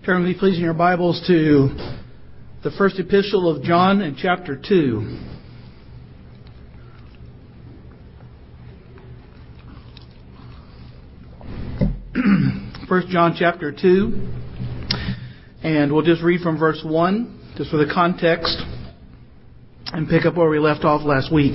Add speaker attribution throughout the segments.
Speaker 1: Turn with me, please, in your Bibles to the first epistle of John in chapter 2. First John chapter 2. And we'll just read from verse 1, just for the context, and pick up where we left off last week.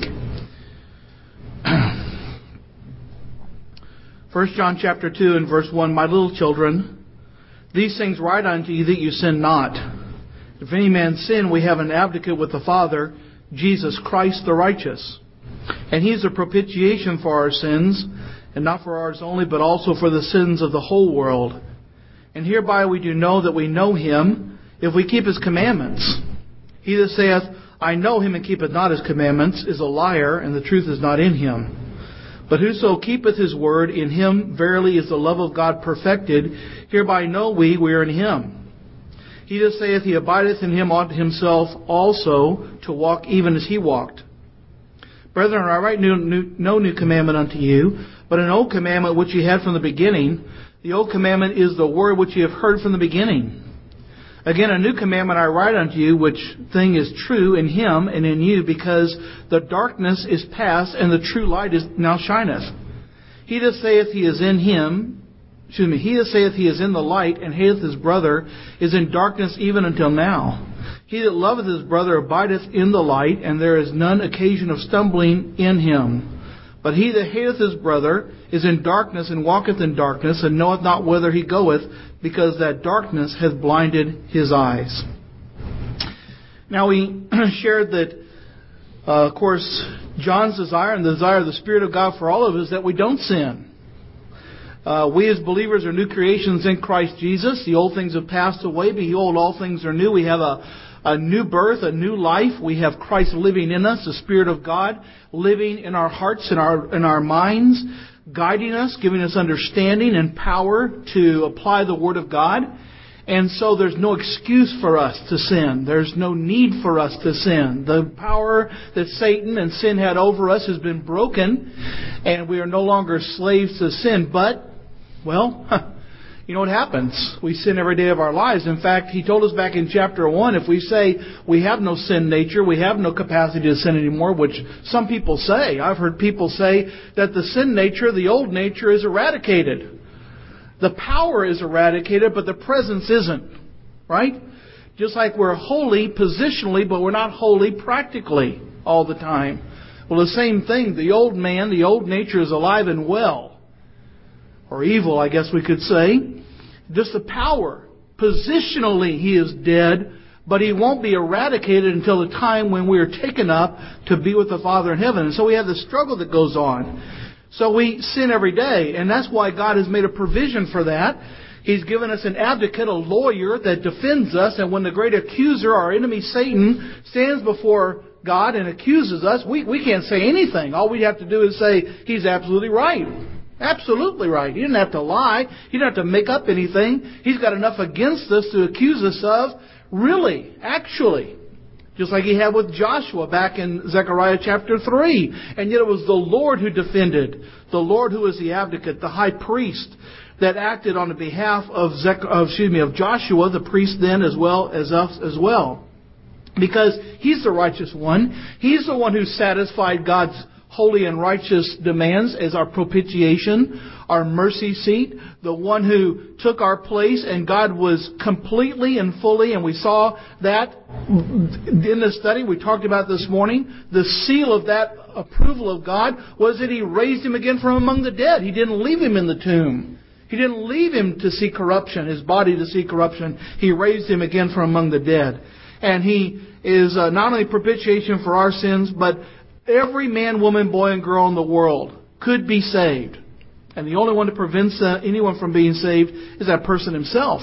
Speaker 1: 1 John chapter 2 and verse 1, My little children, these things write unto you that you sin not. If any man sin, we have an advocate with the Father, Jesus Christ the righteous. And He is a propitiation for our sins, and not for ours only, but also for the sins of the whole world. And hereby we do know that we know Him, if we keep His commandments. He that saith, I know Him, and keepeth not His commandments, is a liar, and the truth is not in him. But whoso keepeth His word, in him verily is the love of God perfected. Hereby know we are in Him. He that saith he abideth in Him ought himself also to walk even as He walked. Brethren, I write no new commandment unto you, but an old commandment which ye had from the beginning. The old commandment is the word which ye have heard from the beginning. Again, a new commandment I write unto you, which thing is true in Him and in you, because the darkness is past, and the true light is now shineth. He that saith he is in the light, and hateth his brother, is in darkness even until now. He that loveth his brother abideth in the light, and there is none occasion of stumbling in him. But he that hateth his brother is in darkness, and walketh in darkness, and knoweth not whither he goeth, because that darkness hath blinded his eyes. Now we shared that, of course, John's desire and the desire of the Spirit of God for all of us is that we don't sin. We as believers are new creations in Christ Jesus. The old things have passed away. Behold, all things are new. We have a new birth, a new life. We have Christ living in us, the Spirit of God living in our hearts and our minds, guiding us, giving us understanding and power to apply the Word of God. And so there's no excuse for us to sin. There's no need for us to sin. The power that Satan and sin had over us has been broken, and we are no longer slaves to sin. But, well, you know what happens? We sin every day of our lives. In fact, He told us back in chapter 1, if we say we have no sin nature, we have no capacity to sin anymore, which some people say. I've heard people say that the sin nature, the old nature, is eradicated. The power is eradicated, but the presence isn't. Right? Just like we're holy positionally, but we're not holy practically all the time. Well, the same thing. The old man, the old nature is alive and well. Or evil, I guess we could say. Just the power. Positionally, he is dead, but he won't be eradicated until the time when we are taken up to be with the Father in heaven. And so we have the struggle that goes on. So we sin every day, and that's why God has made a provision for that. He's given us an advocate, a lawyer that defends us, and when the great accuser, our enemy Satan, stands before God and accuses us, we can't say anything. All we have to do is say, He's absolutely right. Absolutely right. He didn't have to lie. He didn't have to make up anything. He's got enough against us to accuse us of, really, actually. Just like He had with Joshua back in Zechariah chapter 3. And yet it was the Lord who defended. The Lord who was the advocate, the high priest, that acted on the behalf of Joshua, the priest then, as well as us as well. Because He's the righteous one. He's the one who satisfied God's holy and righteous demands as our propitiation, our mercy seat, the one who took our place, and God was completely and fully, and we saw that in the study we talked about this morning. The seal of that approval of God was that He raised Him again from among the dead. He didn't leave Him in the tomb. He didn't leave Him to see corruption, His body to see corruption. He raised Him again from among the dead. And He is not only propitiation for our sins, but every man, woman, boy, and girl in the world could be saved. And the only one that prevents anyone from being saved is that person himself.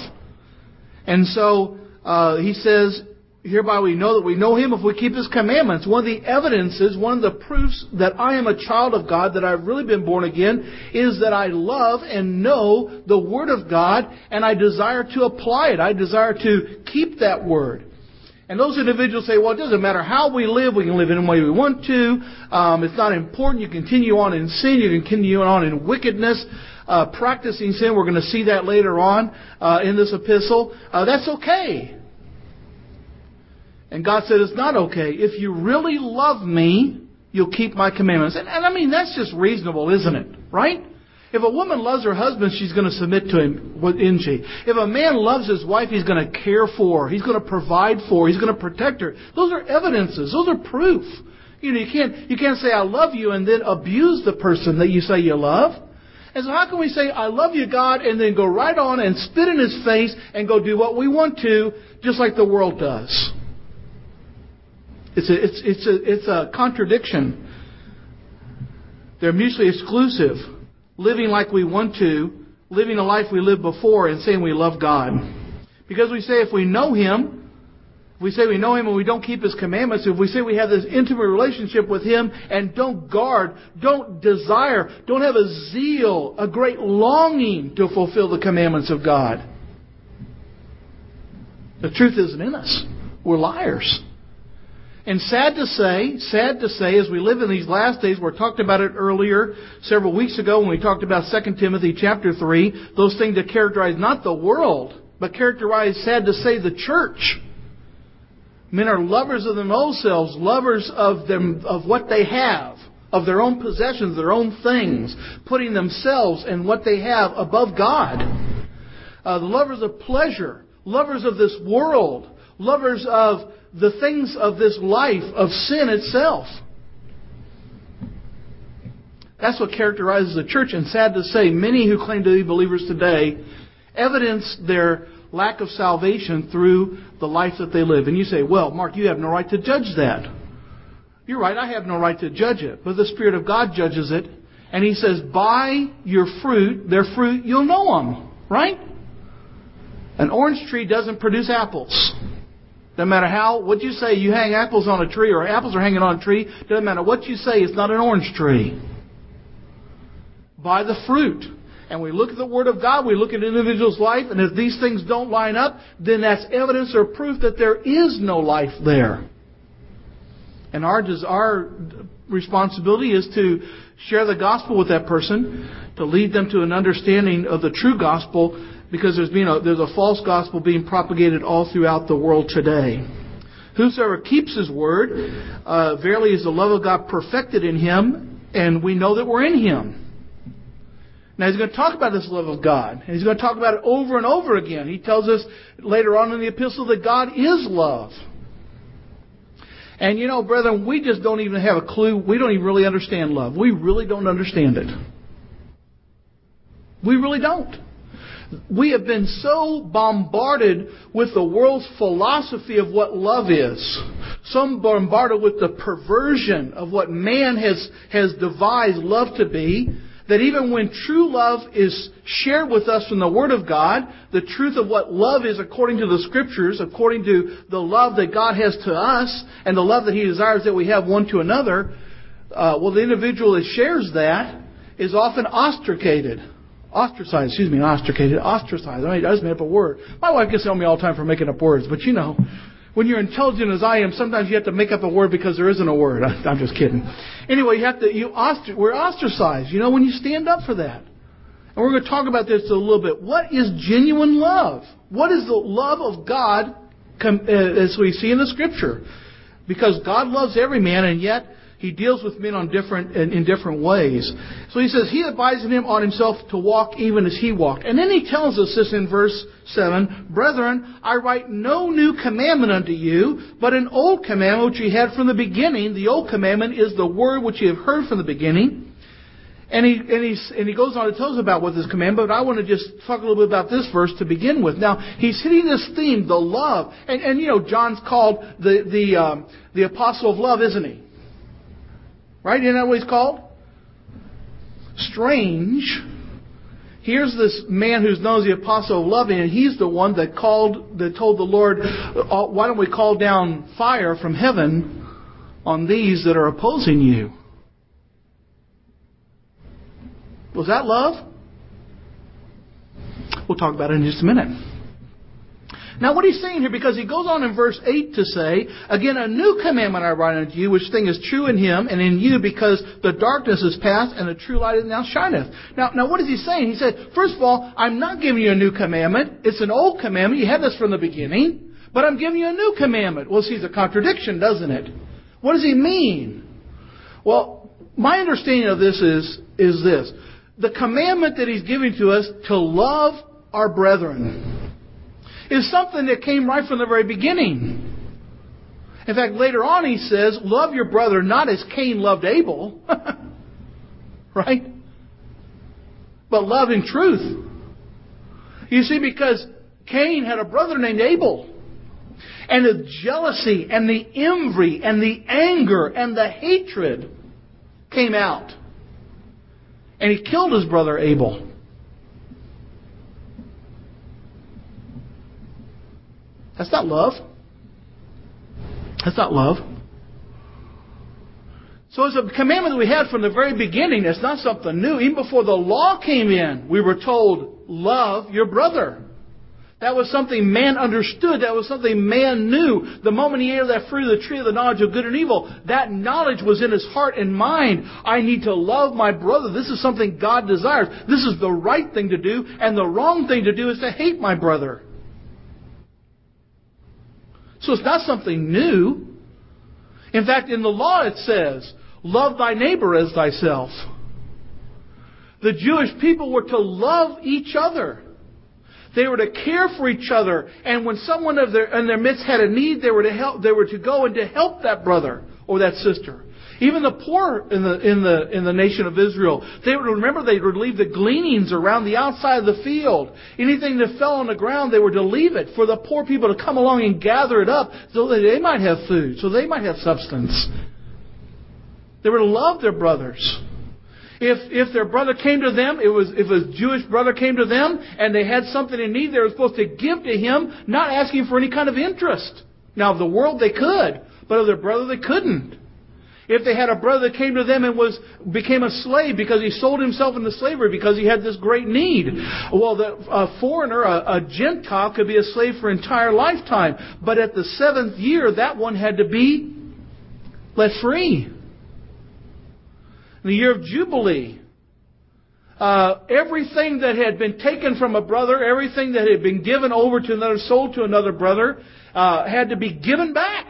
Speaker 1: And so He says, hereby we know that we know Him if we keep His commandments. One of the evidences, one of the proofs that I am a child of God, that I've really been born again, is that I love and know the Word of God, and I desire to apply it. I desire to keep that Word. And those individuals say, well, it doesn't matter how we live. We can live any way we want to. It's not important. You continue on in sin. You continue on in wickedness. practicing sin. We're going to see that later on in this epistle. That's okay. And God said it's not okay. If you really love me, you'll keep my commandments. And I mean, that's just reasonable, isn't it? Right? If a woman loves her husband, she's going to submit to him, isn't she? If a man loves his wife, he's going to care for her. He's going to provide for her. He's going to protect her. Those are evidences. Those are proof. You can't say, I love you, and then abuse the person that you say you love. And so how can we say, I love you, God, and then go right on and spit in His face and go do what we want to, just like the world does? It's a contradiction. They're mutually exclusive. Living like we want to, living a life we lived before, and saying we love God. Because we say if we know Him, if we say we know Him and we don't keep His commandments, if we say we have this intimate relationship with Him and don't guard, don't desire, don't have a zeal, a great longing to fulfill the commandments of God, the truth isn't in us. We're liars. And sad to say, as we live in these last days, we talked about it earlier, several weeks ago when we talked about 2 Timothy chapter 3, those things that characterize not the world, but characterize, sad to say, the church. Men are lovers of themselves, lovers of what they have, of their own possessions, their own things, putting themselves and what they have above God. The lovers of pleasure, lovers of this world, lovers of the things of this life, of sin itself. That's what characterizes the church. And sad to say, many who claim to be believers today evidence their lack of salvation through the life that they live. And you say, well, Mark, you have no right to judge that. You're right, I have no right to judge it. But the Spirit of God judges it. And He says, by your fruit, their fruit, you'll know them. Right? An orange tree doesn't produce apples. No matter what you say, you hang apples on a tree, or apples are hanging on a tree, doesn't matter what you say, it's not an orange tree. By the fruit. And we look at the Word of God, we look at an individual's life, and if these things don't line up, then that's evidence or proof that there is no life there. And our responsibility is to share the gospel with that person, to lead them to an understanding of the true gospel, because there's a false gospel being propagated all throughout the world today. Whosoever keeps His word, verily is the love of God perfected in him, and we know that we're in Him. Now He's going to talk about this love of God, and He's going to talk about it over and over again. He tells us later on in the epistle that God is love. And brethren, we just don't even have a clue. We don't even really understand love. We really don't understand it. We really don't. We have been so bombarded with the world's philosophy of what love is. So bombarded with the perversion of what man has devised love to be, that even when true love is shared with us from the Word of God, the truth of what love is according to the Scriptures, according to the love that God has to us, and the love that He desires that we have one to another, the individual that shares that is often ostracized. Ostracized. I mean, I just made up a word. My wife gets on me all the time for making up words, but when you're intelligent as I am, sometimes you have to make up a word because there isn't a word. I'm just kidding. Anyway, we're ostracized, when you stand up for that. And we're going to talk about this a little bit. What is genuine love? What is the love of God as we see in the Scripture? Because God loves every man, and yet He deals with men in different ways. So He says, He abides in Him on Himself to walk even as He walked. And then He tells us this in verse 7, Brethren, I write no new commandment unto you, but an old commandment which ye had from the beginning. The old commandment is the word which ye have heard from the beginning. And he goes on to tell us about what this commandment, but I want to just talk a little bit about this verse to begin with. Now, he's hitting this theme, the love. And John's called the apostle of love, isn't he? Right? Isn't that what he's called? Strange. Here's this man who's known as the apostle of love, and he's the one that told the Lord, why don't we call down fire from heaven on these that are opposing you? Was that love? We'll talk about it in just a minute. Now what he's saying here, because he goes on in verse 8 to say, again, a new commandment I write unto you, which thing is true in him and in you, because the darkness is past and the true light now shineth. Now what is he saying? He said, first of all, I'm not giving you a new commandment. It's an old commandment. You had this from the beginning. But I'm giving you a new commandment. Well, see, it's a contradiction, doesn't it? What does he mean? Well, my understanding of this is this. The commandment that he's giving to us to love our brethren is something that came right from the very beginning. In fact, later on he says, love your brother not as Cain loved Abel. Right? But love in truth. You see, because Cain had a brother named Abel. And the jealousy and the envy and the anger and the hatred came out. And he killed his brother Abel. That's not love. That's not love. So it's a commandment that we had from the very beginning. It's not something new. Even before the law came in, we were told, love your brother. That was something man understood. That was something man knew. The moment he ate of that fruit of the tree of the knowledge of good and evil, that knowledge was in his heart and mind. I need to love my brother. This is something God desires. This is the right thing to do. And the wrong thing to do is to hate my brother. So it's not something new. In fact, in the law it says, love thy neighbor as thyself. The Jewish people were to love each other. They were to care for each other, and when someone in their midst had a need, they were to help. They were to go and to help that brother or that sister. Even the poor in the nation of Israel, they would remember they would leave the gleanings around the outside of the field. Anything that fell on the ground, they were to leave it for the poor people to come along and gather it up, so that they might have food, so they might have substance. They were to love their brothers. If their brother came to them, if a Jewish brother came to them and they had something in need, they were supposed to give to him, not asking for any kind of interest. Now, of the world they could, but of their brother they couldn't. If they had a brother that came to them and became a slave because he sold himself into slavery because he had this great need, well, a foreigner, a Gentile, could be a slave for an entire lifetime. But at the 7th year, that one had to be let free. In the year of Jubilee, everything that had been taken from a brother, everything that had been given over to another, sold to another brother, had to be given back.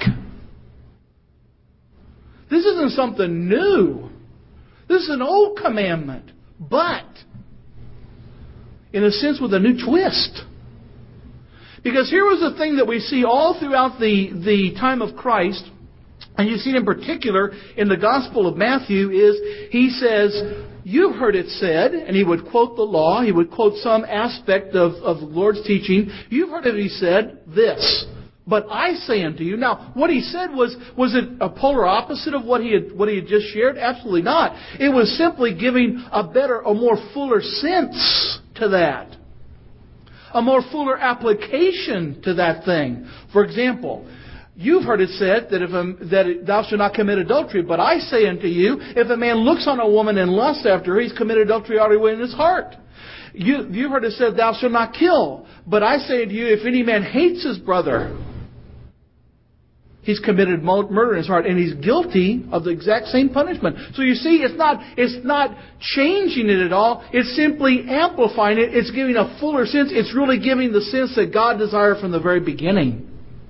Speaker 1: This isn't something new. This is an old commandment, but in a sense with a new twist. Because here was the thing that we see all throughout the time of Christ, and you see it in particular in the Gospel of Matthew, is he says, you've heard it said, and he would quote the law, he would quote some aspect of the Lord's teaching. You've heard it, he said, this. But I say unto you. Now, what he said was it a polar opposite of what he had just shared? Absolutely not. It was simply giving a more fuller sense to that. A more fuller application to that thing. For example, you've heard it said that thou shalt not commit adultery. But I say unto you, if a man looks on a woman and lusts after her, he's committed adultery already in his heart. You've heard it said, thou shalt not kill. But I say unto you, if any man hates his brother, he's committed murder in his heart, and he's guilty of the exact same punishment. So you see, it's not changing it at all. It's simply amplifying it. It's giving a fuller sense. It's really giving the sense that God desired from the very beginning.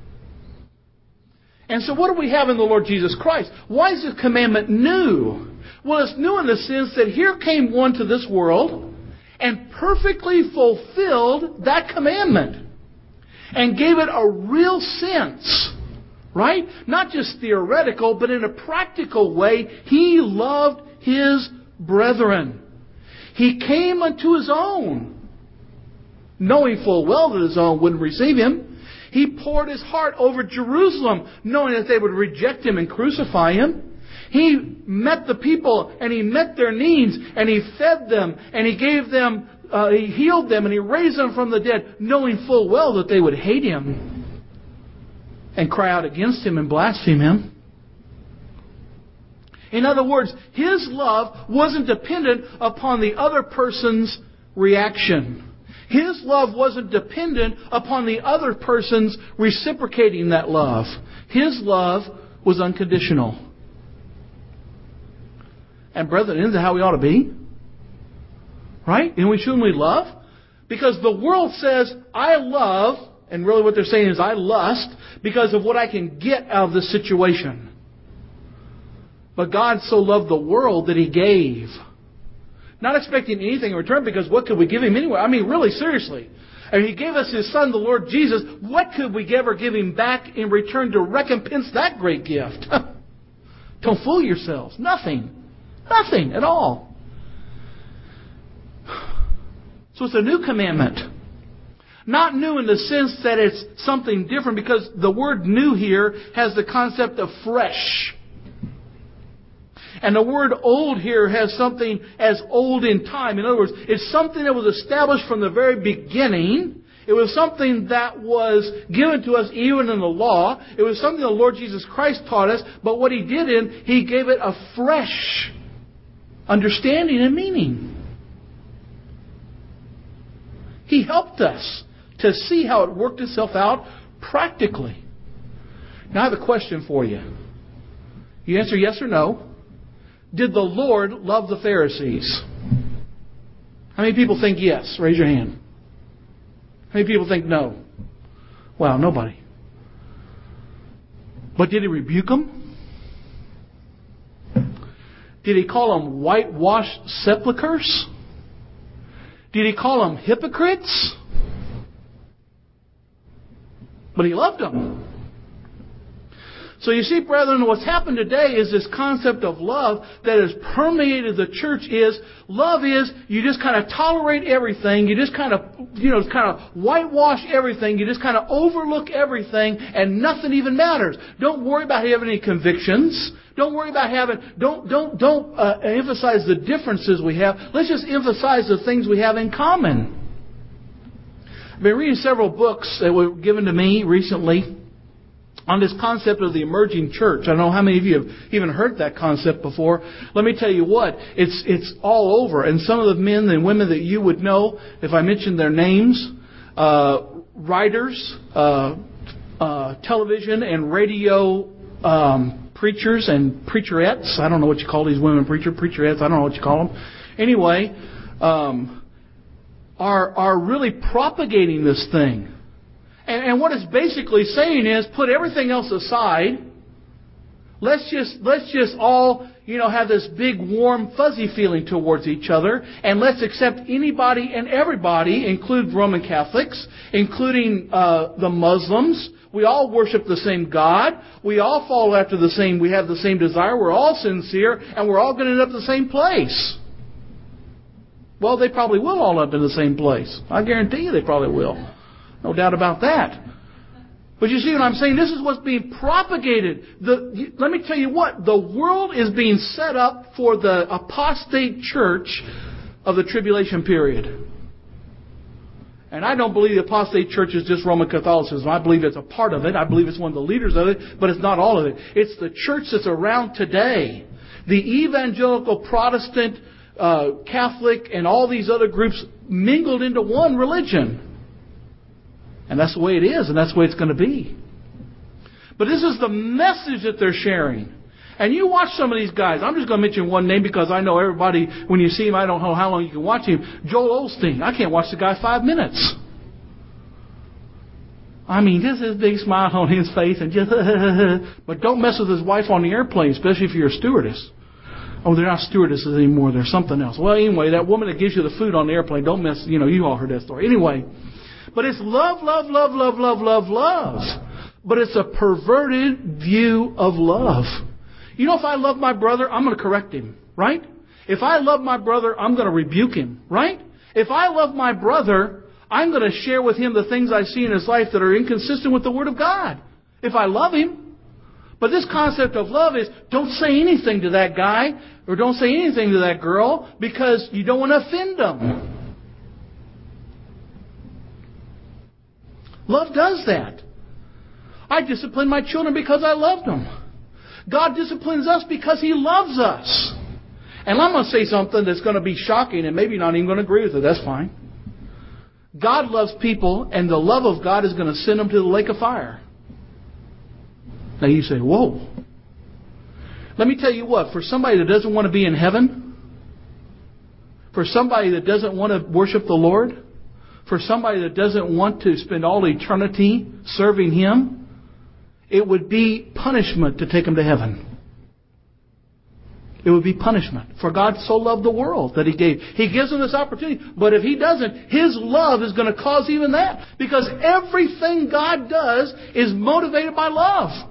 Speaker 1: And so what do we have in the Lord Jesus Christ? Why is this commandment new? Well, it's new in the sense that here came one to this world and perfectly fulfilled that commandment and gave it a real sense. Right? Not just theoretical, but in a practical way, he loved his brethren. He came unto his own, knowing full well that his own wouldn't receive him. He poured his heart over Jerusalem, knowing that they would reject him and crucify him. He met the people, and he met their needs, and he fed them, and he gave them, he healed them, and he raised them from the dead, knowing full well that they would hate him and cry out against him and blaspheme him. In other words, his love wasn't dependent upon the other person's reaction. His love wasn't dependent upon the other person's reciprocating that love. His love was unconditional. And brethren, isn't that how we ought to be? Right? And shouldn't we love? Because the world says, I love, and really what they're saying is I lust because of what I can get out of this situation. But God so loved the world that He gave. Not expecting anything in return, because what could we give Him anyway? I mean, really, seriously. I mean, He gave us His Son, the Lord Jesus. What could we ever give Him back in return to recompense that great gift? Don't fool yourselves. Nothing. Nothing at all. So it's a new commandment. Not new in the sense that it's something different, because the word new here has the concept of fresh. And the word old here has something as old in time. In other words, it's something that was established from the very beginning. It was something that was given to us even in the law. It was something the Lord Jesus Christ taught us. But what He did He gave it a fresh understanding and meaning. He helped us to see how it worked itself out practically. Now I have a question for you. You answer yes or no. Did the Lord love the Pharisees? How many people think yes? Raise your hand. How many people think no? Wow, nobody. But did He rebuke them? Did He call them whitewashed sepulchres? Did He call them hypocrites? But He loved them. So you see, brethren, what's happened today is this concept of love that has permeated the church love is you just kind of tolerate everything. You just kind of whitewash everything. You just kind of overlook everything and nothing even matters. Don't worry about having any convictions. Don't worry about don't emphasize the differences we have. Let's just emphasize the things we have in common. I've been reading several books that were given to me recently on this concept of the emerging church. I don't know how many of you have even heard that concept before. Let me tell you what, it's all over. And some of the men and women that you would know, if I mentioned their names, writers, television and radio preachers and preacherettes. I don't know what you call these women preacherettes. I don't know what you call them. Anyway, are really propagating this thing. And what it's basically saying is, put everything else aside. Let's just all, have this big, warm, fuzzy feeling towards each other. And let's accept anybody and everybody, include Roman Catholics, including the Muslims. We all worship the same God. We all follow after we have the same desire. We're all sincere. And we're all going to end up in the same place. Well, they probably will all end up in the same place. I guarantee you they probably will. No doubt about that. But you see what I'm saying? This is what's being propagated. Let me tell you what. The world is being set up for the apostate church of the tribulation period. And I don't believe the apostate church is just Roman Catholicism. I believe it's a part of it. I believe it's one of the leaders of it. But it's not all of it. It's the church that's around today. The evangelical Protestant, Catholic, and all these other groups mingled into one religion. And that's the way it is, and that's the way it's going to be. But this is the message that they're sharing. And you watch some of these guys. I'm just going to mention one name because I know everybody, when you see him, I don't know how long you can watch him. Joel Osteen. I can't watch the guy 5 minutes. I mean, just this big smile on his face and just, but don't mess with his wife on the airplane, especially if you're a stewardess. Oh, they're not stewardesses anymore. They're something else. Well, anyway, that woman that gives you the food on the airplane, don't mess, you all heard that story. Anyway. But it's love, love, love, love, love, love, love. But it's a perverted view of love. If I love my brother, I'm going to correct him, right? If I love my brother, I'm going to rebuke him, right? If I love my brother, I'm going to share with him the things I see in his life that are inconsistent with the Word of God. If I love him. But this concept of love is, don't say anything to that guy or don't say anything to that girl because you don't want to offend them. Love does that. I discipline my children because I love them. God disciplines us because He loves us. And I'm going to say something that's going to be shocking and maybe not even going to agree with it. That's fine. God loves people, and the love of God is going to send them to the lake of fire. Now you say, whoa. Let me tell you what, for somebody that doesn't want to be in heaven, for somebody that doesn't want to worship the Lord, for somebody that doesn't want to spend all eternity serving Him, it would be punishment to take them to heaven. It would be punishment. For God so loved the world that He gave. He gives them this opportunity. But if He doesn't, His love is going to cause even that. Because everything God does is motivated by love.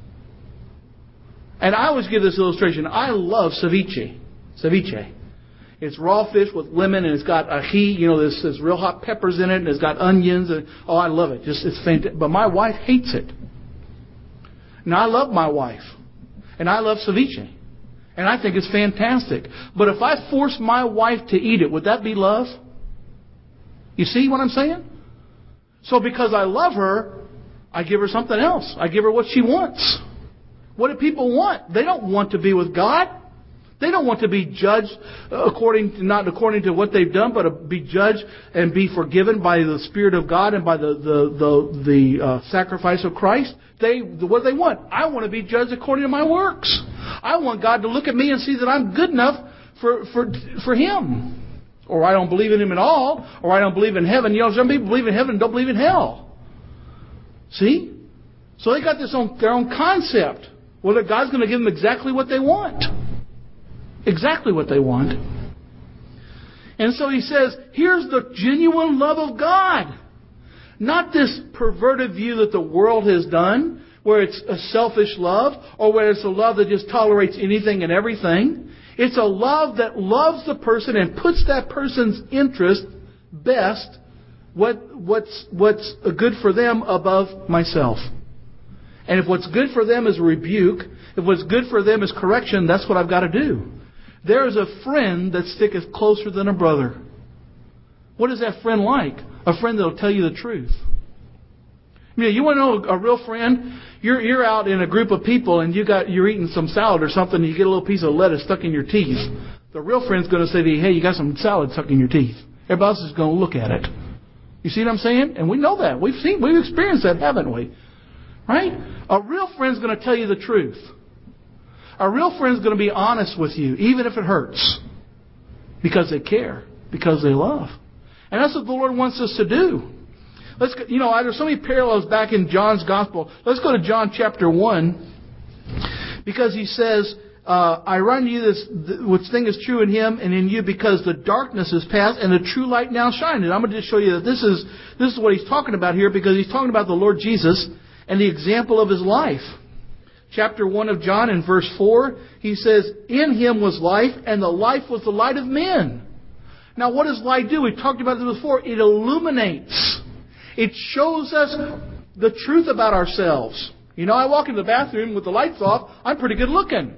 Speaker 1: And I always give this illustration. I love ceviche. Ceviche. It's raw fish with lemon, and it's got ají, this real hot peppers in it, and it's got onions. And, I love it. It's fantastic. But my wife hates it. Now, I love my wife. And I love ceviche. And I think it's fantastic. But if I force my wife to eat it, would that be love? You see what I'm saying? So because I love her, I give her something else. I give her what she wants. What do people want? They don't want to be with God. They don't want to be judged not according to what they've done, but to be judged and be forgiven by the Spirit of God and by the sacrifice of Christ. What do they want? I want to be judged according to my works. I want God to look at me and see that I'm good enough for Him. Or I don't believe in Him at all, or I don't believe in heaven. Some people believe in heaven and don't believe in hell. See? So they got their own concept. Well, that God's going to give them exactly what they want. Exactly what they want. And so He says, here's the genuine love of God. Not this perverted view that the world has done, where it's a selfish love, or where it's a love that just tolerates anything and everything. It's a love that loves the person and puts that person's interest best, what's good for them above myself. And if what's good for them is rebuke, if what's good for them is correction, that's what I've got to do. There is a friend that sticketh closer than a brother. What is that friend like? A friend that will tell you the truth. You want to know a real friend? You're out in a group of people and you're eating some salad or something, and you get a little piece of lettuce stuck in your teeth. The real friend's going to say to you, hey, you got some salad stuck in your teeth. Everybody else is going to look at it. You see what I'm saying? And we know that. We've experienced that, haven't we? Right? A real friend's going to tell you the truth. A real friend's going to be honest with you, even if it hurts. Because they care. Because they love. And that's what the Lord wants us to do. There's so many parallels back in John's Gospel. Let's go to John chapter 1. Because He says, I write to you this, which thing is true in Him and in you, because the darkness is past and the true light now shines. And I'm going to just show you that this is what He's talking about here, because He's talking about the Lord Jesus and the example of His life. Chapter 1 of John in verse 4, He says, in Him was life, and the life was the light of men. Now what does light do? We talked about this before. It illuminates. It shows us the truth about ourselves. I walk into the bathroom with the lights off, I'm pretty good looking.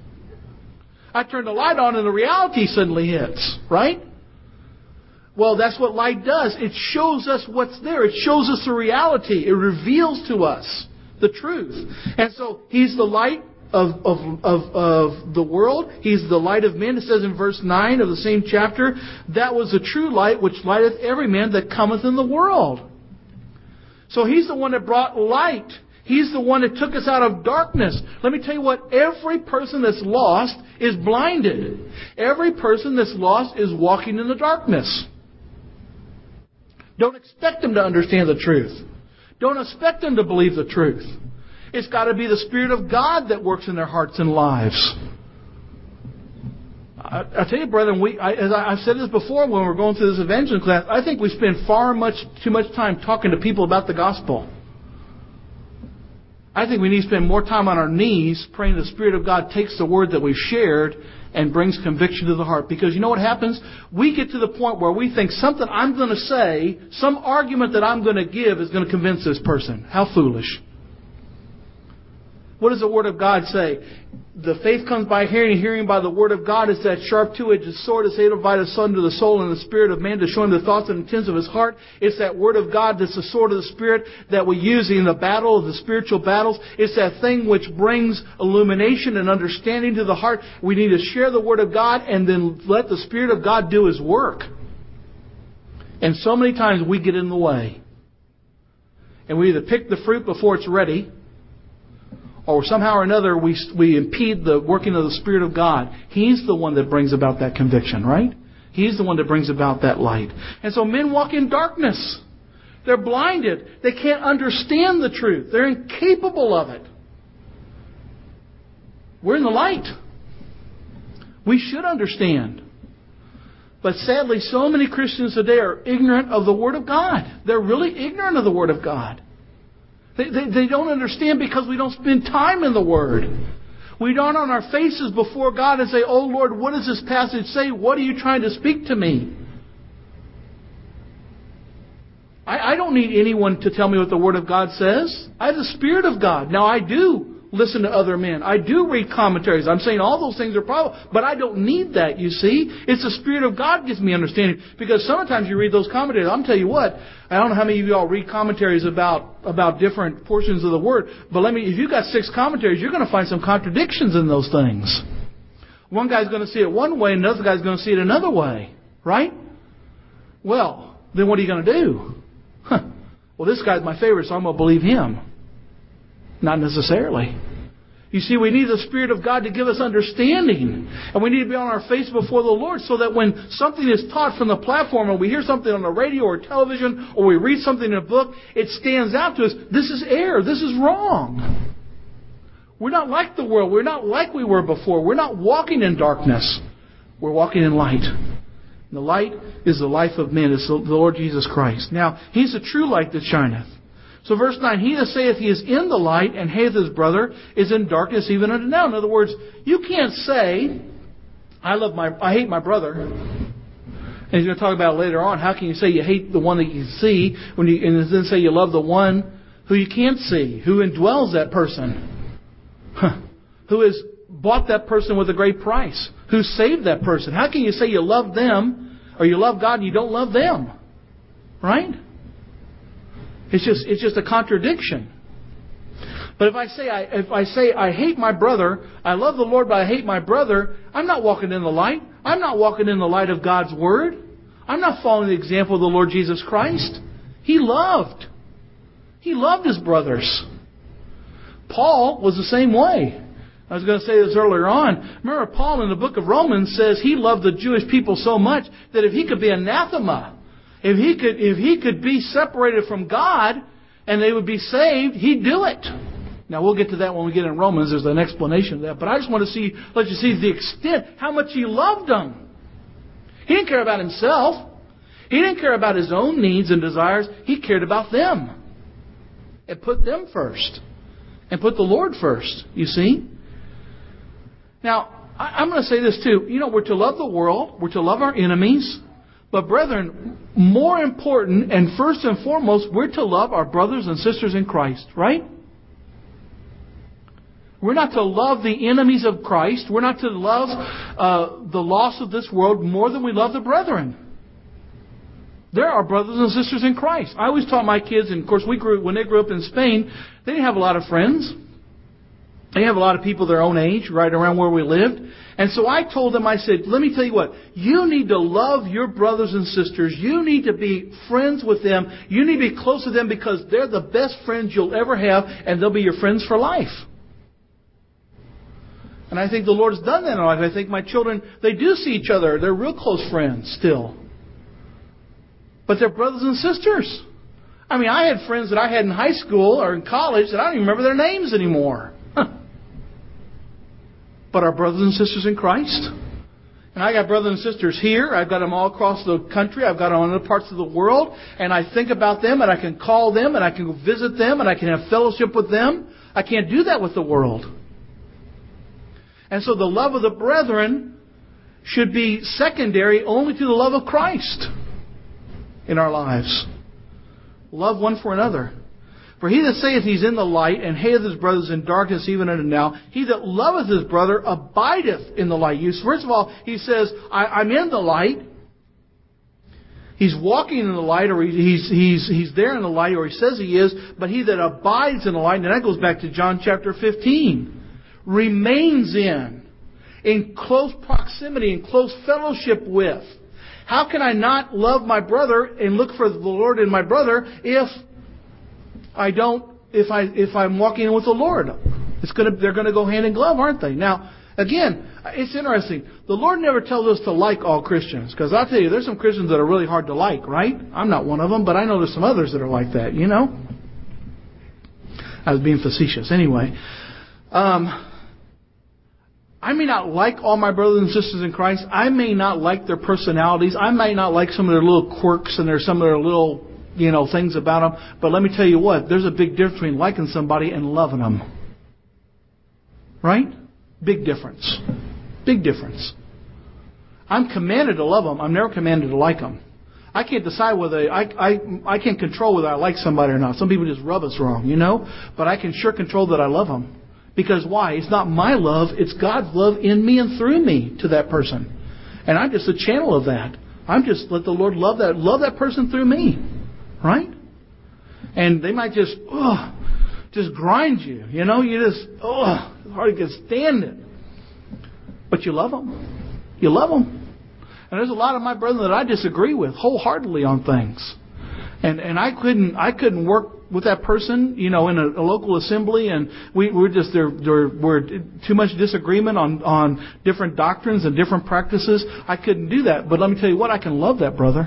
Speaker 1: I turn the light on and the reality suddenly hits, right? Well, that's what light does. It shows us what's there. It shows us the reality. It reveals to us the truth. And so He's the light of the world. He's the light of men. It says in verse 9 of the same chapter, that was the true light which lighteth every man that cometh in the world. So He's the one that brought light. He's the one that took us out of darkness. Let me tell you what, every person that's lost is blinded. Every person that's lost is walking in the darkness. Don't expect them to understand the truth. Don't expect them to believe the truth. It's got to be the Spirit of God that works in their hearts and lives. I tell you, brethren, as I've said this before when we're going through this evangelism class, I think we spend too much time talking to people about the gospel. I think we need to spend more time on our knees praying the Spirit of God takes the word that we've shared and brings conviction to the heart. Because you know what happens? We get to the point where we think something I'm going to say, some argument that I'm going to give is going to convince this person. How foolish. What does the Word of God say? The faith comes by hearing, and hearing by the Word of God. Is that sharp two-edged sword that's able to divide asunder the soul and the spirit of man, to show him the thoughts and intents of his heart. It's that Word of God that's the sword of the Spirit that we use in the battle of the spiritual battles. It's that thing which brings illumination and understanding to the heart. We need to share the Word of God and then let the Spirit of God do His work. And so many times we get in the way. And we either pick the fruit before it's ready, or somehow or another we impede the working of the Spirit of God. He's the one that brings about that conviction, right? He's the one that brings about that light. And so men walk in darkness. They're blinded. They can't understand the truth. They're incapable of it. We're in the light. We should understand. But sadly, so many Christians today are ignorant of the Word of God. They're really ignorant of the Word of God. They don't understand because we don't spend time in the Word. We don't on our faces before God and say, "Oh Lord, what does this passage say? What are you trying to speak to me?" I don't need anyone to tell me what the Word of God says. I have the Spirit of God. Now I do listen to other men. I do read commentaries. I'm saying all those things are probably, but I don't need that, you see. It's the Spirit of God gives me understanding. Because sometimes you read those commentaries. I'm tell you what, I don't know how many of you all read commentaries about different portions of the Word, but if you've got 6 commentaries, you're going to find some contradictions in those things. One guy's going to see it one way, and another guy's going to see it another way. Right? Well, then what are you going to do? Well, this guy's my favorite, so I'm going to believe him. Not necessarily. You see, we need the Spirit of God to give us understanding. And we need to be on our face before the Lord so that when something is taught from the platform, or we hear something on the radio or television, or we read something in a book, it stands out to us. This is error. This is wrong. We're not like the world. We're not like we were before. We're not walking in darkness. We're walking in light. And the light is the life of men. It's the Lord Jesus Christ. Now, He's the true light that shineth. So verse 9, he that saith he is in the light and hateth his brother is in darkness even unto now. In other words, you can't say, I hate my brother. And he's going to talk about it later on. How can you say you hate the one that you see and then say you love the one who you can't see, who indwells that person, who has bought that person with a great price, who saved that person? How can you say you love them or you love God and you don't love them? Right? It's just a contradiction. But if I say I hate my brother, I love the Lord, but I hate my brother, I'm not walking in the light. I'm not walking in the light of God's Word. I'm not following the example of the Lord Jesus Christ. He loved his brothers. Paul was the same way. I was going to say this earlier on. Remember, Paul in the book of Romans says he loved the Jewish people so much that if he could be anathema, if he could be separated from God and they would be saved, he'd do it. Now we'll get to that when we get in Romans. There's an explanation of that. But I just want to let you see the extent, how much he loved them. He didn't care about himself. He didn't care about his own needs and desires. He cared about them. And put them first. And put the Lord first, you see. Now, I'm going to say this too. We're to love the world. We're to love our enemies. But brethren, more important and first and foremost, we're to love our brothers and sisters in Christ, right? We're not to love the enemies of Christ. We're not to love the loss of this world more than we love the brethren. They're our brothers and sisters in Christ. I always taught my kids, and of course when they grew up in Spain, they didn't have a lot of friends. They didn't have a lot of people their own age right around where we lived. And so I told them, I said, let me tell you what, you need to love your brothers and sisters. You need to be friends with them. You need to be close to them because they're the best friends you'll ever have, and they'll be your friends for life. And I think the Lord's done that in our life. I think my children, they do see each other. They're real close friends still. But they're brothers and sisters. I mean, I had friends that I had in high school or in college that I don't even remember their names anymore. But our brothers and sisters in Christ. And I got brothers and sisters here. I've got them all across the country. I've got them in other parts of the world. And I think about them and I can call them and I can go visit them and I can have fellowship with them. I can't do that with the world. And so the love of the brethren should be secondary only to the love of Christ in our lives. Love one for another. For he that saith he's in the light, and hateth his brothers in darkness even unto now, he that loveth his brother abideth in the light. First of all, he says, I'm in the light. He's walking in the light, or he's there in the light, or he says he is, but he that abides in the light, and that goes back to John chapter 15, remains in close proximity, in close fellowship with, How can I not love my brother and look for the Lord in my brother if I'm walking with the Lord? They're going to go hand in glove, aren't they? Now, again, it's interesting. The Lord never tells us to like all Christians. Because I'll tell you, there's some Christians that are really hard to like, right? I'm not one of them, but I know there's some others that are like that, you know? I was being facetious. Anyway, I may not like all my brothers and sisters in Christ. I may not like their personalities. I may not like some of their little quirks and some of their little, things about them. But let me tell you what, there's a big difference between liking somebody and loving them. Right? Big difference. Big difference. I'm commanded to love them. I'm never commanded to like them. I can't decide whether I can't control whether I like somebody or not. Some people just rub us wrong, But I can sure control that I love them. Because why? It's not my love. It's God's love in me and through me to that person. And I'm just a channel of that. I'm just let the Lord love that person through me. Right? And they might just grind you. You just, it's hard to stand it. But you love them. You love them. And there's a lot of my brethren that I disagree with wholeheartedly on things. And I couldn't work with that person, in a local assembly, and we're too much disagreement on different doctrines and different practices. I couldn't do that. But let me tell you what, I can love that brother.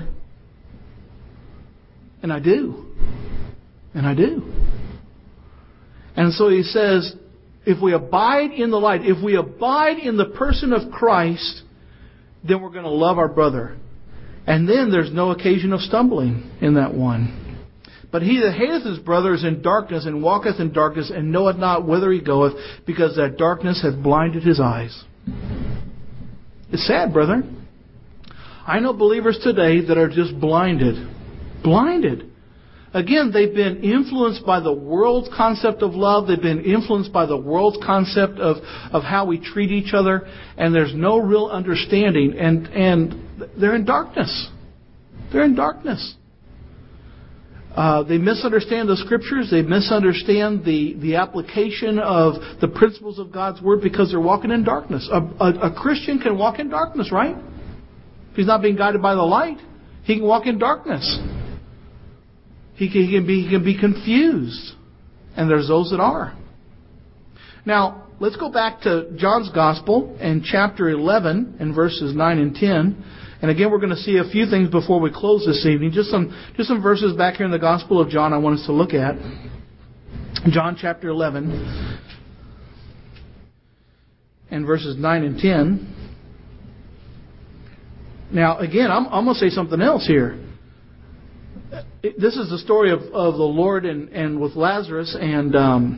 Speaker 1: And I do. And I do. And so he says, if we abide in the light, if we abide in the person of Christ, then we're going to love our brother. And then there's no occasion of stumbling in that one. But he that hateth his brother is in darkness, and walketh in darkness, and knoweth not whither he goeth, because that darkness hath blinded his eyes. It's sad, brother. I know believers today that are just blinded. Blinded. Again, they've been influenced by the world's concept of love. They've been influenced by the world's concept of how we treat each other. And there's no real understanding. And they're in darkness. They're in darkness. They misunderstand the Scriptures. They misunderstand the application of the principles of God's Word because they're walking in darkness. A Christian can walk in darkness, right? If he's not being guided by the light, he can walk in darkness. He can be confused. And there's those that are. Now, let's go back to John's Gospel in chapter 11 and verses 9 and 10. And again, we're going to see a few things before we close this evening. Just some verses back here in the Gospel of John I want us to look at. John chapter 11 and verses 9 and 10. Now, again, I'm going to say something else here. This is the story of the Lord and with Lazarus and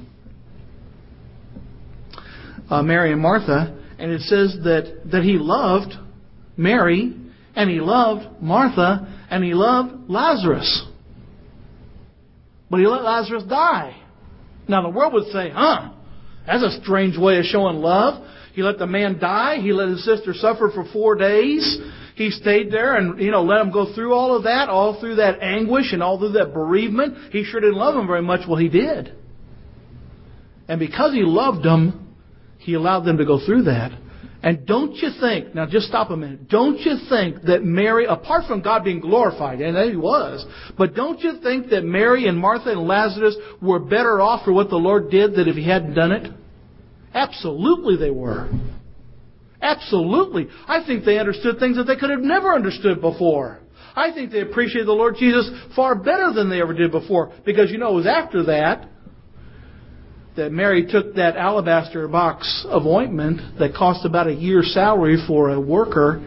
Speaker 1: Mary and Martha. And it says that He loved Mary, and He loved Martha, and He loved Lazarus. But He let Lazarus die. Now the world would say, that's a strange way of showing love. He let the man die. He let his sister suffer for 4 days. He stayed there and, let him go through all of that, all through that anguish and all through that bereavement. He sure didn't love him very much. Well, He did. And because He loved them, He allowed them to go through that. And don't you think, now just stop a minute, don't you think that Mary, apart from God being glorified, and He was, but don't you think that Mary and Martha and Lazarus were better off for what the Lord did than if He hadn't done it? Absolutely they were. Absolutely. I think they understood things that they could have never understood before. I think they appreciated the Lord Jesus far better than they ever did before. Because, it was after that Mary took that alabaster box of ointment that cost about a year's salary for a worker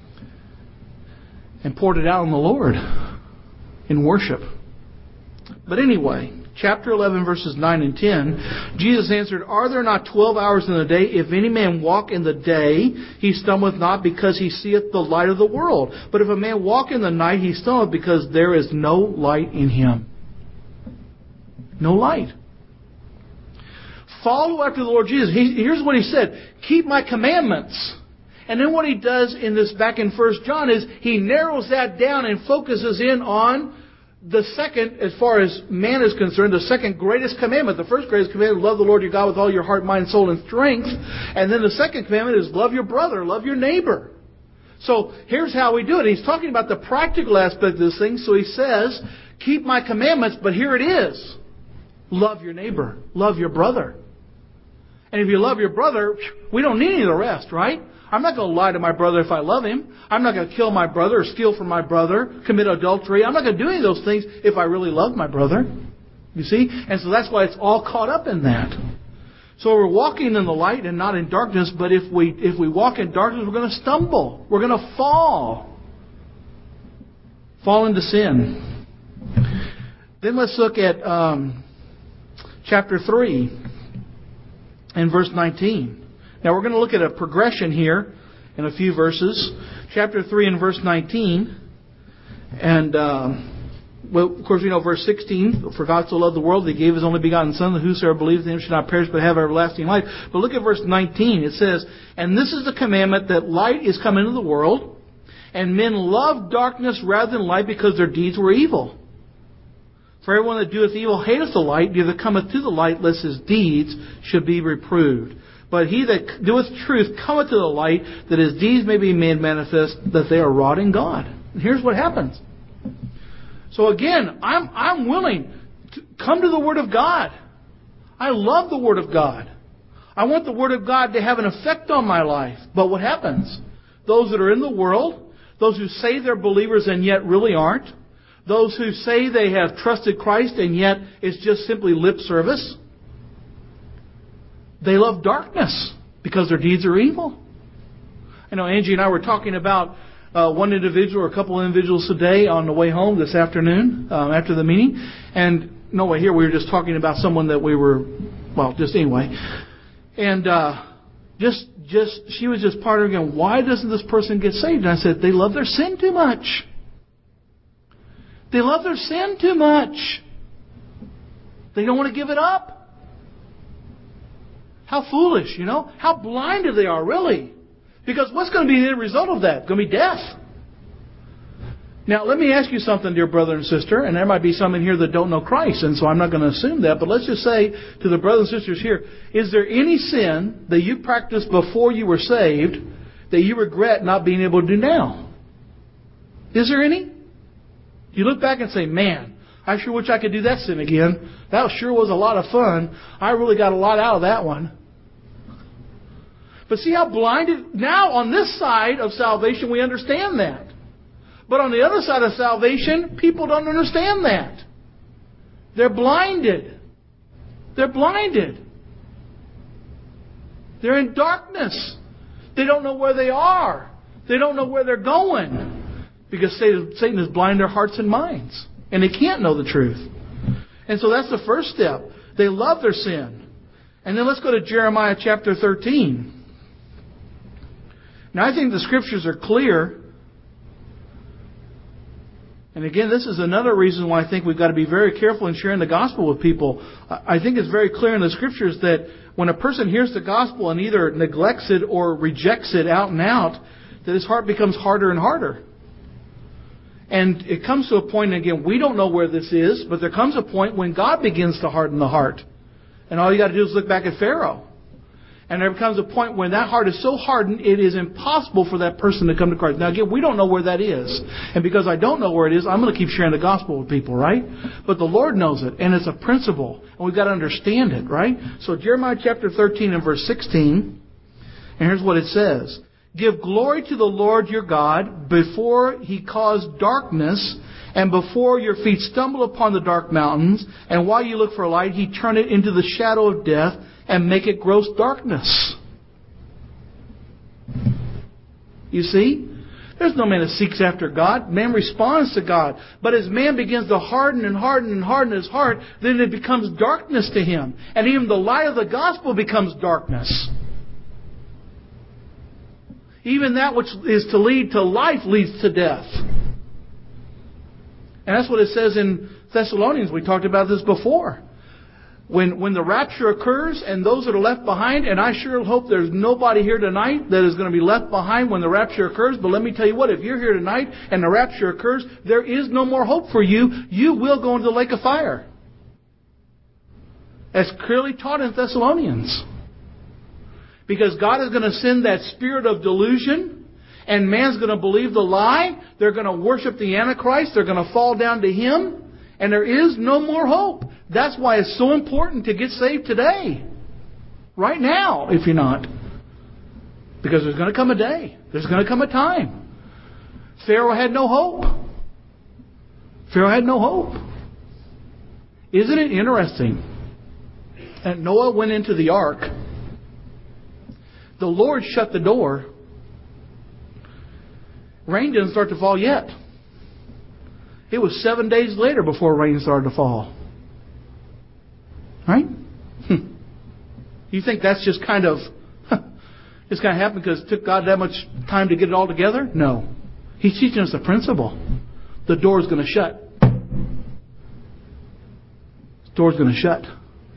Speaker 1: and poured it out on the Lord in worship. But anyway, chapter 11, verses 9 and 10, Jesus answered, Are there not 12 hours in the day? If any man walk in the day, he stumbleth not, because he seeth the light of the world. But if a man walk in the night, he stumbleth, because there is no light in him. No light. Follow after the Lord Jesus. Here's what He said. Keep my commandments. And then what He does in this back in 1 John is He narrows that down and focuses in on the second, as far as man is concerned, the second greatest commandment. The first greatest commandment is love the Lord your God with all your heart, mind, soul, and strength. And then the second commandment is love your brother, love your neighbor. So here's how we do it. He's talking about the practical aspect of this thing. So he says, keep my commandments, but here it is. Love your neighbor. Love your brother. And if you love your brother, we don't need any of the rest, right? I'm not going to lie to my brother if I love him. I'm not going to kill my brother or steal from my brother, commit adultery. I'm not going to do any of those things if I really love my brother. You see? And so that's why it's all caught up in that. So we're walking in the light and not in darkness, but if we walk in darkness, we're going to stumble. We're going to fall. Fall into sin. Then let's look at chapter 3 and verse 19. Now we're going to look at a progression here in a few verses. Chapter 3 and verse 19. And, well, of course, we know verse 16. For God so loved the world that He gave His only begotten Son, that whosoever believes in Him should not perish but have everlasting life. But look at verse 19. It says, and this is the commandment, that light is come into the world, and men love darkness rather than light, because their deeds were evil. For everyone that doeth evil hateth the light, neither cometh to the light, lest his deeds should be reproved. But he that doeth truth cometh to the light, that his deeds may be made manifest, that they are wrought in God. And here's what happens. So again, I'm willing to come to the Word of God. I love the Word of God. I want the Word of God to have an effect on my life. But what happens? Those that are in the world, those who say they're believers and yet really aren't, those who say they have trusted Christ and yet it's just simply lip service, they love darkness because their deeds are evil. I know Angie and I were talking about one individual or a couple of individuals today on the way home this afternoon after the meeting. And no way here, we were just talking about someone that we were, well, just anyway. And she was just pondering again, why doesn't this person get saved? And I said, they love their sin too much. They love their sin too much. They don't want to give it up. How foolish, you know? How blinded they are, really. Because what's going to be the result of that? It's going to be death. Now, let me ask you something, dear brother and sister, and there might be some in here that don't know Christ, and so I'm not going to assume that, but let's just say to the brothers and sisters here, is there any sin that you practiced before you were saved that you regret not being able to do now? Is there any? You look back and say, man, I sure wish I could do that sin again. That sure was a lot of fun. I really got a lot out of that one. But see how blinded... Now, on this side of salvation, we understand that. But on the other side of salvation, people don't understand that. They're blinded. They're blinded. They're in darkness. They don't know where they are. They don't know where they're going. Because Satan has blinded their hearts and minds. And they can't know the truth. And so that's the first step. They love their sin. And then let's go to Jeremiah chapter 13. Now I think the Scriptures are clear. And again, this is another reason why I think we've got to be very careful in sharing the gospel with people. I think it's very clear in the Scriptures that when a person hears the gospel and either neglects it or rejects it out and out, that his heart becomes harder and harder. And it comes to a point, and again, we don't know where this is, but there comes a point when God begins to harden the heart. And all you got to do is look back at Pharaoh. And there comes a point when that heart is so hardened, it is impossible for that person to come to Christ. Now again, we don't know where that is. And because I don't know where it is, I'm going to keep sharing the gospel with people, right? But the Lord knows it, and it's a principle. And we've got to understand it, right? So Jeremiah chapter 13 and verse 16, and here's what it says. Give glory to the Lord your God before He caused darkness, and before your feet stumble upon the dark mountains, and while you look for light, He turn it into the shadow of death, and make it gross darkness. You see? There's no man that seeks after God. Man responds to God. But as man begins to harden and harden and harden his heart, then it becomes darkness to him. And even the light of the gospel becomes darkness. Even that which is to lead to life leads to death. And that's what it says in Thessalonians. We talked about this before. When the rapture occurs and those that are left behind, and I sure hope there's nobody here tonight that is going to be left behind when the rapture occurs, but let me tell you what, if you're here tonight and the rapture occurs, there is no more hope for you. You will go into the lake of fire. As clearly taught in Thessalonians. Because God is going to send that spirit of delusion, And man's going to believe the lie. They're going to worship the Antichrist. They're going to fall down to him. And there is no more hope. That's why it's so important to get saved today. Right now, if you're not. Because there's going to come a day. There's going to come a time. Pharaoh had no hope. Pharaoh had no hope. Isn't it interesting? And Noah went into the ark. The Lord shut the door. Rain didn't start to fall yet. It was 7 days later before rain started to fall. Right? You think that's just kind of it's going to happen because it took God that much time to get it all together? No. He's teaching us a principle. The door is going to shut. The door is going to shut.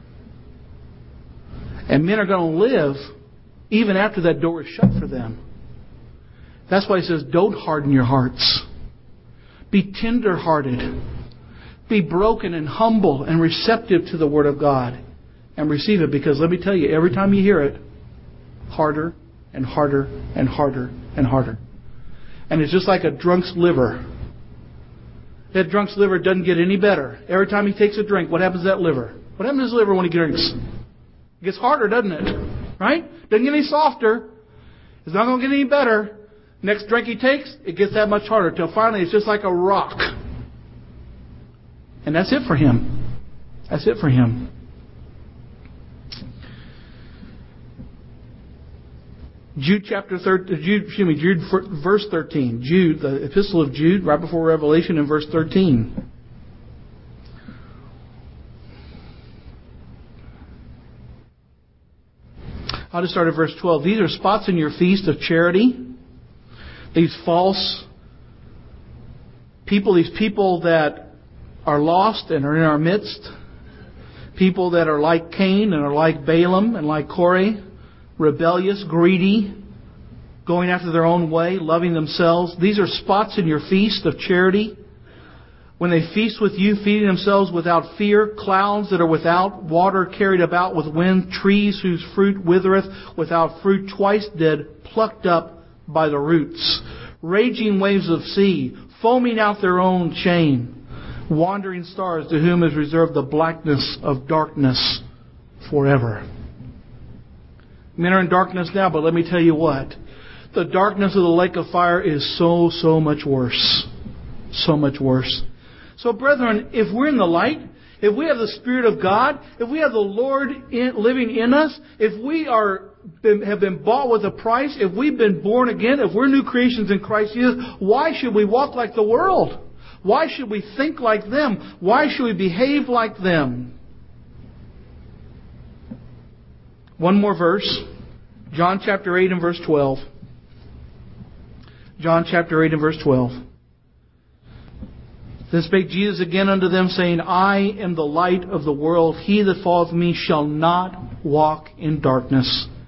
Speaker 1: And men are going to live even after that door is shut for them. That's why he says, don't harden your hearts. Be tender-hearted. Be broken and humble and receptive to the Word of God. And receive it, because let me tell you, every time you hear it, harder and harder and harder and harder. And it's just like a drunk's liver. That drunk's liver doesn't get any better. Every time he takes a drink, what happens to that liver? What happens to his liver when he drinks? It gets harder, doesn't it? Right? Doesn't get any softer. It's not going to get any better. Next drink he takes, it gets that much harder. Till finally it's just like a rock. And that's it for him. That's it for him. Jude verse 13. Jude, the epistle of Jude, right before Revelation, in verse 13. I'll just start at verse 12. These are spots in your feast of charity. These false people, these people that are lost and are in our midst. People that are like Cain and are like Balaam and like Korah. Rebellious, greedy, going after their own way, loving themselves. These are spots in your feast of charity. When they feast with you, feeding themselves without fear, clouds that are without, water carried about with wind, trees whose fruit withereth, without fruit, twice dead, plucked up by the roots. Raging waves of sea, foaming out their own shame. Wandering stars to whom is reserved the blackness of darkness forever. Men are in darkness now, but let me tell you what. The darkness of the lake of fire is so much worse. So much worse. So, brethren, if we're in the light, if we have the Spirit of God, if we have the Lord living in us, if we have been bought with a price, if we've been born again, if we're new creations in Christ Jesus, why should we walk like the world? Why should we think like them? Why should we behave like them? One more verse. John chapter 8 and verse 12. John chapter 8 and verse 12. Then spake Jesus again unto them, saying, I am the light of the world. He that followeth me shall not walk in darkness,